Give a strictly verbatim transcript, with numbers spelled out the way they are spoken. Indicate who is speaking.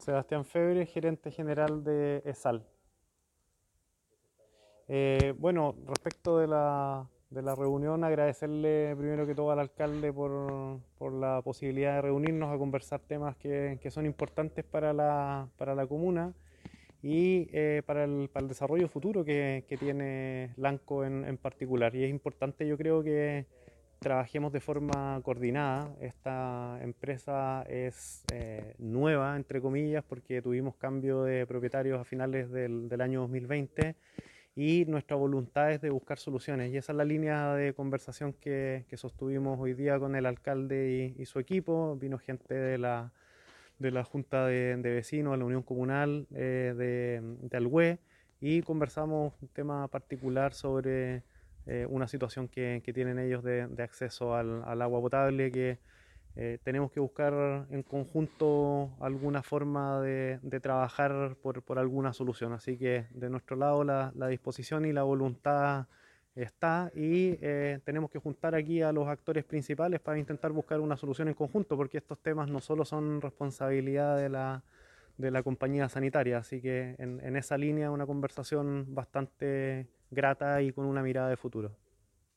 Speaker 1: Sebastián Febre, gerente general de ESAL. Eh, bueno, respecto de la, de la reunión, agradecerle primero que todo al alcalde por, por la posibilidad de reunirnos a conversar temas que, que son importantes para la, para la comuna y eh, para el, para el desarrollo futuro que, que tiene Lanco en, en particular. Y es importante, yo creo, que trabajemos de forma coordinada. Esta empresa es eh, nueva, entre comillas, porque tuvimos cambio de propietarios a finales del, del año dos mil veinte y nuestra voluntad es de buscar soluciones. Y esa es la línea de conversación que, que sostuvimos hoy día con el alcalde y, y su equipo. Vino gente de la, de la Junta de, de Vecinos, de la Unión Comunal eh, de, de Alhué, y conversamos un tema particular sobre eh, una situación que, que tienen ellos de, de acceso al, al agua potable, que eh, tenemos que buscar en conjunto alguna forma de, de trabajar por, por, alguna solución. Así que de nuestro lado la, la disposición y la voluntad está, y eh, tenemos que juntar aquí a los actores principales para intentar buscar una solución en conjunto, porque estos temas no solo son responsabilidad de la, de la compañía sanitaria. Así que en, en esa línea una conversación bastante grata y con una mirada de futuro.